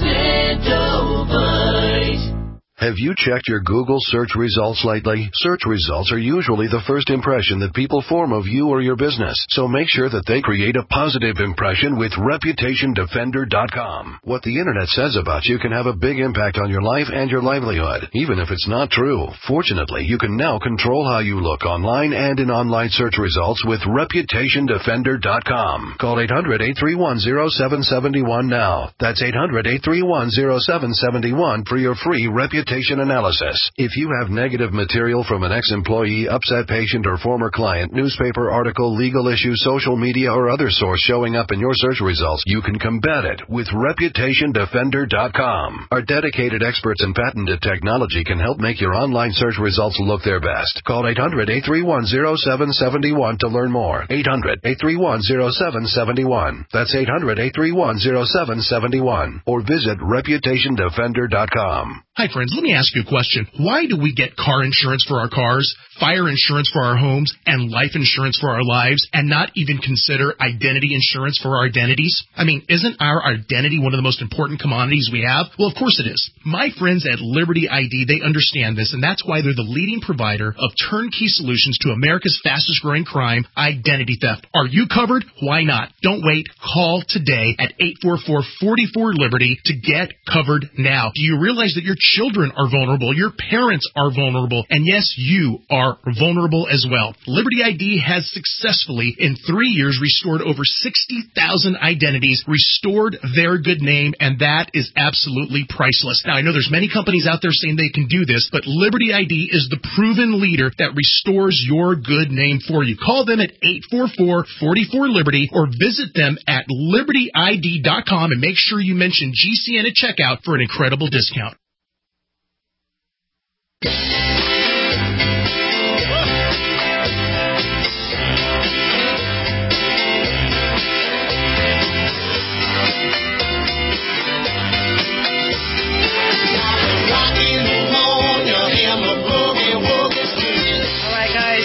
Extendivite. Have you checked your Google search results lately? Search results are usually the first impression that people form of you or your business, so make sure that they create a positive impression with reputation defender dot com. What the internet says about you can have a big impact on your life and your livelihood, even if it's not true. Fortunately, you can now control how you look online and in online search results with reputation defender dot com. Call eight hundred, eight three one, zero seven seven one now. That's eight hundred, eight three one, zero seven seven one for your free reputation analysis. If you have negative material from an ex-employee, upset patient, or former client, newspaper article, legal issue, social media, or other source showing up in your search results, you can combat it with reputation defender dot com. Our dedicated experts and patented technology can help make your online search results look their best. Call eight hundred, eight three one, zero seven seven one to learn more. eight hundred, eight three one, zero seven seven one. That's eight hundred, eight three one, zero seven seven one. Or visit reputation defender dot com. Hi, friends. Let me ask you a question. Why do we get car insurance for our cars, fire insurance for our homes, and life insurance for our lives, and not even consider identity insurance for our identities? I mean, isn't our identity one of the most important commodities we have? Well, of course it is. My friends at Liberty I D, they understand this, and that's why they're the leading provider of turnkey solutions to America's fastest-growing crime, identity theft. Are you covered? Why not? Don't wait. Call today at eight four four, four four, Liberty to get covered now. Do you realize that your children are vulnerable, your parents are vulnerable, and yes, you are vulnerable as well. Liberty I D has successfully, in three years, restored over sixty thousand identities, restored their good name, and that is absolutely priceless. Now, I know there's many companies out there saying they can do this, but Liberty I D is the proven leader that restores your good name for you. Call them at eight four four, four four, Liberty or visit them at liberty I D dot com and make sure you mention G C N at checkout for an incredible discount.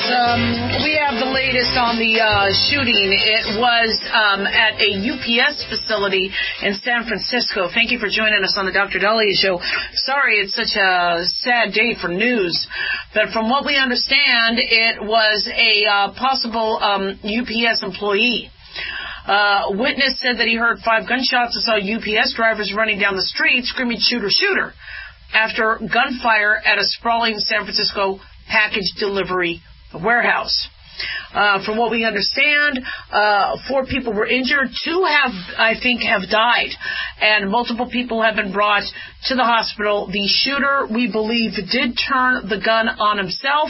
Um, we have the latest on the uh, shooting. It was um, at a U P S facility in San Francisco. Thank you for joining us on the Doctor Dahlia Show. Sorry it's such a sad day for news, but from what we understand, it was a uh, possible um, U P S employee. Uh, witness said that he heard five gunshots and saw U P S drivers running down the street screaming, "Shooter, shooter," after gunfire at a sprawling San Francisco package delivery warehouse. Uh, from what we understand, uh, four people were injured. Two have, I think, have died, and multiple people have been brought to the hospital. The shooter, we believe, did turn the gun on himself.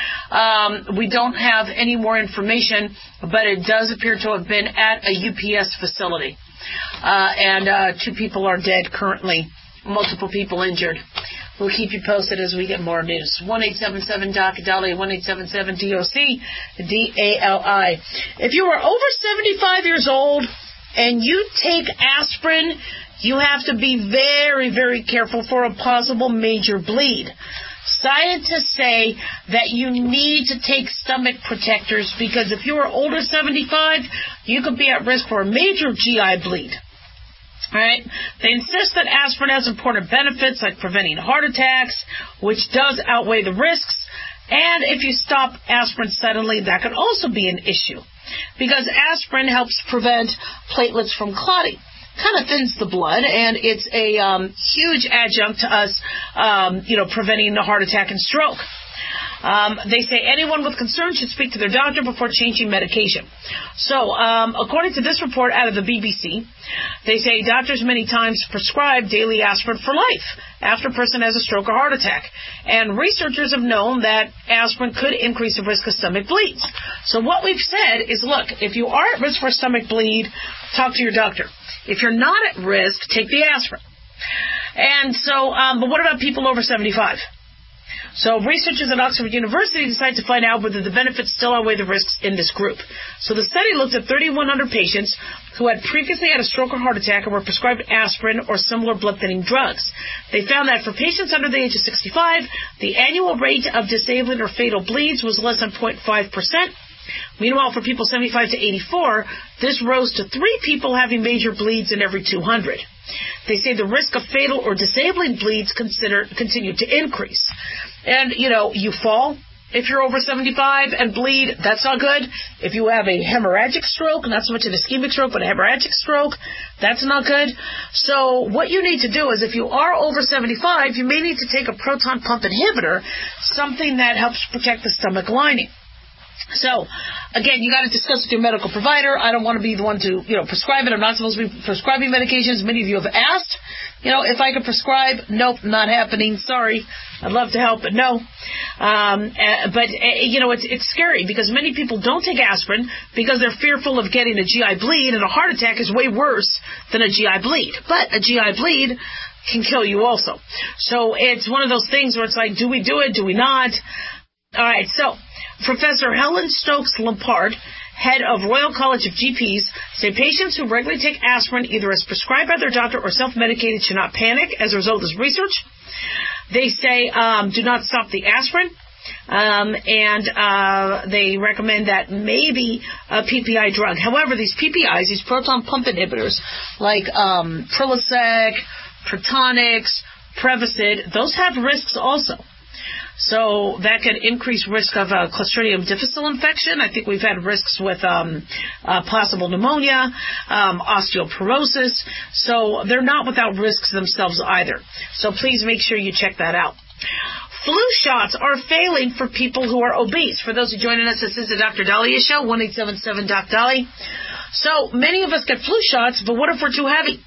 Um, we don't have any more information, but it does appear to have been at a U P S facility. Uh, and uh, two people are dead currently, multiple people injured. We'll keep you posted as we get more news. one eight seven seven D O C D A L I, one eight seven seven D O C D A L I. If you are over seventy-five years old and you take aspirin, you have to be very, very careful for a possible major bleed. Scientists say that you need to take stomach protectors because if you are older seventy-five, you could be at risk for a major G I bleed. All right. They insist that aspirin has important benefits like preventing heart attacks, which does outweigh the risks. And if you stop aspirin suddenly, that could also be an issue because aspirin helps prevent platelets from clotting. Kind of thins the blood, and it's a um, huge adjunct to us, um, you know, preventing a heart attack and stroke. Um, they say anyone with concerns should speak to their doctor before changing medication. So, um, according to this report out of the B B C, they say doctors many times prescribe daily aspirin for life after a person has a stroke or heart attack. And researchers have known that aspirin could increase the risk of stomach bleeds. So what we've said is, look, if you are at risk for a stomach bleed, talk to your doctor. If you're not at risk, take the aspirin. And so, um, but what about people over seventy-five? So researchers at Oxford University decided to find out whether the benefits still outweigh the risks in this group. So the study looked at thirty-one hundred patients who had previously had a stroke or heart attack and were prescribed aspirin or similar blood-thinning drugs. They found that for patients under the age of sixty-five, the annual rate of disabling or fatal bleeds was less than zero point five percent. Meanwhile, for people seventy-five to eighty-four, this rose to three people having major bleeds in every two hundred. They say the risk of fatal or disabling bleeds consider, continue to increase. And, you know, you fall if you're over seventy-five and bleed, that's not good. If you have a hemorrhagic stroke, not so much an ischemic stroke, but a hemorrhagic stroke, that's not good. So what you need to do is if you are over seventy-five, you may need to take a proton pump inhibitor, something that helps protect the stomach lining. So, again, you got to discuss with your medical provider. I don't want to be the one to, you know, prescribe it. I'm not supposed to be prescribing medications. Many of you have asked, you know, if I could prescribe. Nope, not happening. Sorry. I'd love to help, but no. Um, uh, but, uh, you know, it's, it's scary because many people don't take aspirin because they're fearful of getting a G I bleed, and a heart attack is way worse than a G I bleed. But a G I bleed can kill you also. So it's one of those things where it's like, do we do it? Do we not? All right, so Professor Helen Stokes-Lampard, head of Royal College of G Ps, say patients who regularly take aspirin, either as prescribed by their doctor or self-medicated, should not panic as a result of this research. They say um, do not stop the aspirin, um, and uh, they recommend that maybe a P P I drug. However, these P P Is, these proton pump inhibitors, like um, Prilosec, Protonix, Prevacid, those have risks also. So that could increase risk of uh, Clostridium difficile infection. I think we've had risks with um, uh, possible pneumonia, um, osteoporosis. So they're not without risks themselves either. So please make sure you check that out. Flu shots are failing for people who are obese. For those who are joining us, this is the Doctor Dahlia Show, one eight seven seven D O C D A L I. So many of us get flu shots, but what if we're too heavy?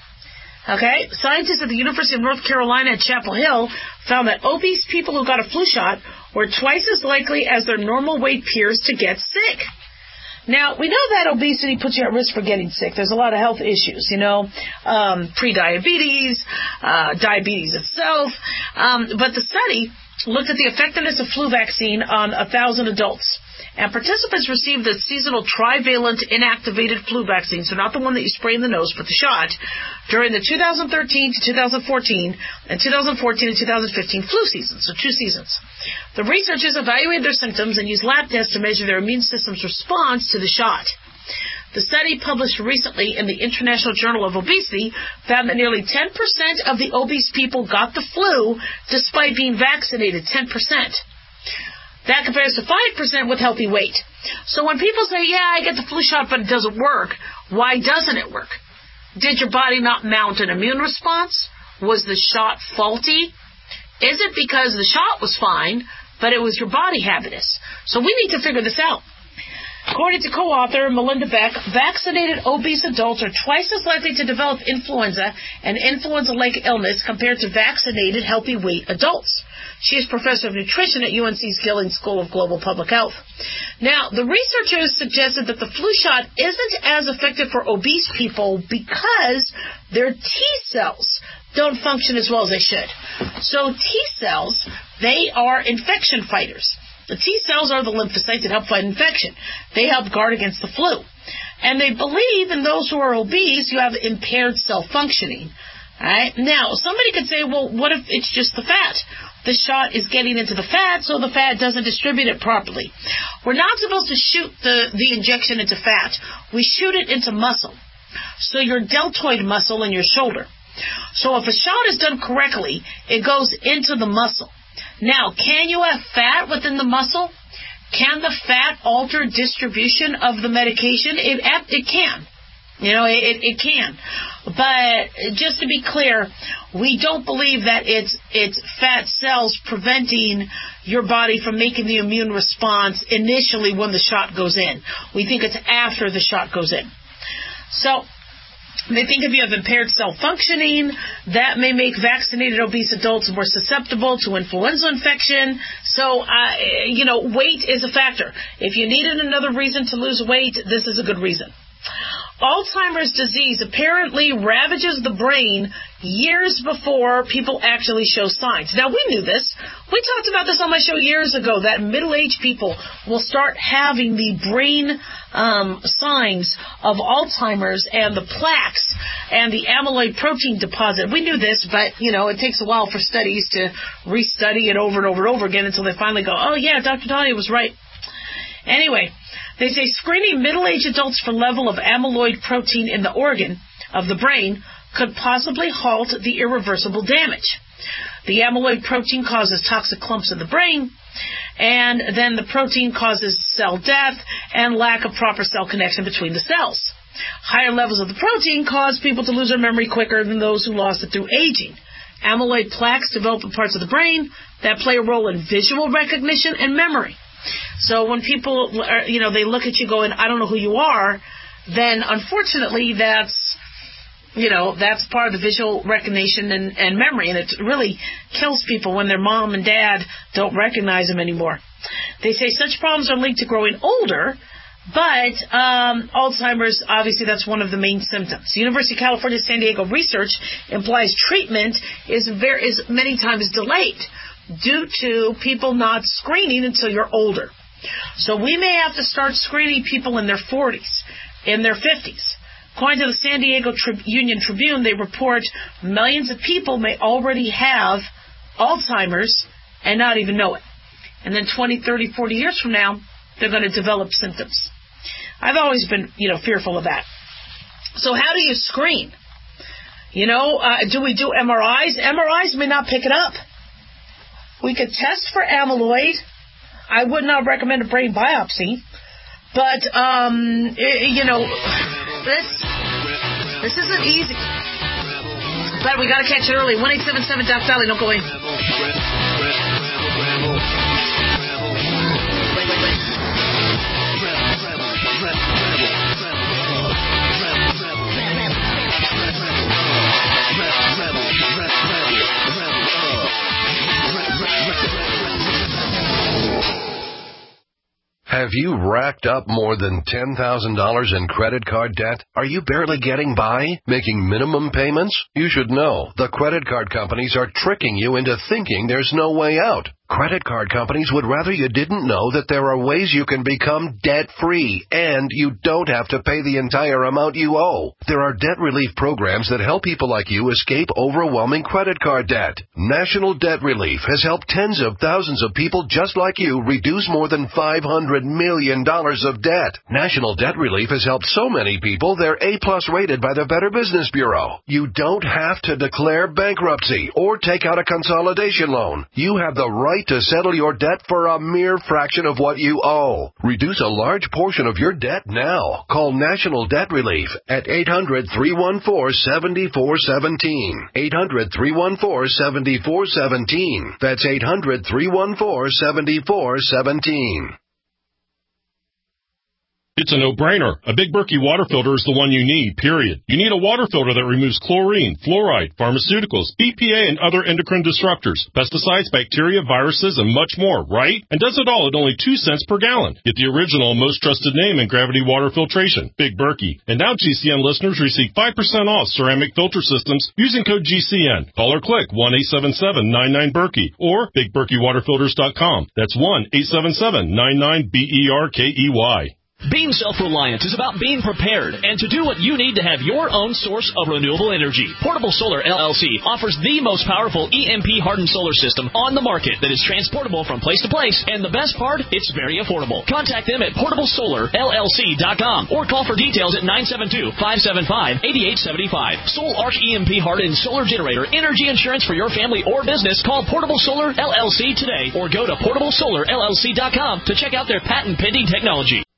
Okay, scientists at the University of North Carolina at Chapel Hill found that obese people who got a flu shot were twice as likely as their normal weight peers to get sick. Now, we know that obesity puts you at risk for getting sick. There's a lot of health issues, you know, um, pre-diabetes, uh, diabetes itself. Um, but the study looked at the effectiveness of flu vaccine on one thousand adults. And participants received the seasonal trivalent inactivated flu vaccine, so not the one that you spray in the nose, but the shot, during the two thousand thirteen to two thousand fourteen and two thousand fourteen and two thousand fifteen flu seasons, so two seasons. The researchers evaluated their symptoms and used lab tests to measure their immune system's response to the shot. The study, published recently in the International Journal of Obesity, found that nearly ten percent of the obese people got the flu despite being vaccinated, ten percent. That compares to five percent with healthy weight. So when people say, yeah, I get the flu shot, but it doesn't work, why doesn't it work? Did your body not mount an immune response? Was the shot faulty? Is it because the shot was fine, but it was your body habitus? So we need to figure this out. According to co-author Melinda Beck, vaccinated obese adults are twice as likely to develop influenza and influenza-like illness compared to vaccinated healthy weight adults. She is professor of nutrition at U N C's Gilling School of Global Public Health. Now, the researchers suggested that the flu shot isn't as effective for obese people because their T cells don't function as well as they should. So T cells, they are infection fighters. The T cells are the lymphocytes that help fight infection. They help guard against the flu. And they believe in those who are obese, you have impaired cell functioning. All right? Now, somebody could say, well, what if it's just the fat? The shot is getting into the fat, so the fat doesn't distribute it properly. We're not supposed to shoot the, the injection into fat. We shoot it into muscle. So your deltoid muscle in your shoulder. So if a shot is done correctly, it goes into the muscle. Now, can you have fat within the muscle? Can the fat alter distribution of the medication? It it can. You know, it, it can. But just to be clear, we don't believe that it's it's fat cells preventing your body from making the immune response initially when the shot goes in. We think it's after the shot goes in. So they think if you have impaired cell functioning, that may make vaccinated obese adults more susceptible to influenza infection. So, uh, you know, weight is a factor. If you needed another reason to lose weight, this is a good reason. Alzheimer's disease apparently ravages the brain years before people actually show signs. Now, we knew this. We talked about this on my show years ago, that middle-aged people will start having the brain um, signs of Alzheimer's and the plaques and the amyloid protein deposit. We knew this, but, you know, it takes a while for studies to restudy it over and over and over again until they finally go, oh, yeah, Doctor Dahlia was right. Anyway, they say screening middle-aged adults for level of amyloid protein in the organ of the brain could possibly halt the irreversible damage. The amyloid protein causes toxic clumps in the brain, and then the protein causes cell death and lack of proper cell connection between the cells. Higher levels of the protein cause people to lose their memory quicker than those who lost it through aging. Amyloid plaques develop in parts of the brain that play a role in visual recognition and memory. So when people, are, you know, they look at you going, I don't know who you are, then unfortunately that's, you know, that's part of the visual recognition and, and memory, and it really kills people when their mom and dad don't recognize them anymore. They say such problems are linked to growing older, but um, Alzheimer's, obviously, that's one of the main symptoms. The University of California, San Diego research implies treatment is very, is many times delayed due to people not screening until you're older. So we may have to start screening people in their forties, in their fifties. According to the San Diego Tri- Union Tribune, they report millions of people may already have Alzheimer's and not even know it. And then twenty, thirty, forty years from now, they're going to develop symptoms. I've always been, you know, fearful of that. So how do you screen? You know, uh, do we do M R Is? M R Is may not pick it up. We could test for amyloid. I would not recommend a brain biopsy. But, um, it, you know, this this isn't easy. But we got to catch it early. one eight seven seven Doc Dolly. Don't go away. Have you racked up more than ten thousand dollars in credit card debt? Are you barely getting by, making minimum payments? You should know the credit card companies are tricking you into thinking there's no way out. Credit card companies would rather you didn't know that there are ways you can become debt-free, and you don't have to pay the entire amount you owe. There are debt relief programs that help people like you escape overwhelming credit card debt. National Debt Relief has helped tens of thousands of people just like you reduce more than five hundred million dollars of debt. National Debt Relief has helped so many people they're A-plus rated by the Better Business Bureau. You don't have to declare bankruptcy or take out a consolidation loan. You have the right to settle your debt for a mere fraction of what you owe. Reduce a large portion of your debt now. Call National Debt Relief at eight hundred, three one four, seven four one seven. eight hundred, three one four, seven four one seven. That's eight hundred, three one four, seven four one seven. It's a no-brainer. A Big Berkey water filter is the one you need, period. You need a water filter that removes chlorine, fluoride, pharmaceuticals, B P A, and other endocrine disruptors, pesticides, bacteria, viruses, and much more, right? And does it all at only two cents per gallon. Get the original and most trusted name in gravity water filtration, Big Berkey. And now G C N listeners receive five percent off ceramic filter systems using code G C N. Call or click one eight seven seven, nine nine, Berkey or big berkey water filters dot com. That's one eight seven seven, nine nine, B E R K E Y. Being self-reliant is about being prepared and to do what you need to have your own source of renewable energy. Portable Solar L L C offers the most powerful E M P-hardened solar system on the market that is transportable from place to place, and the best part, it's very affordable. Contact them at portable solar L L C dot com or call for details at nine seven two, five seven five, eight eight seven five. Soul Arch E M P-hardened solar generator energy insurance for your family or business. Call Portable Solar L L C today or go to portable solar L L C dot com to check out their patent-pending technology.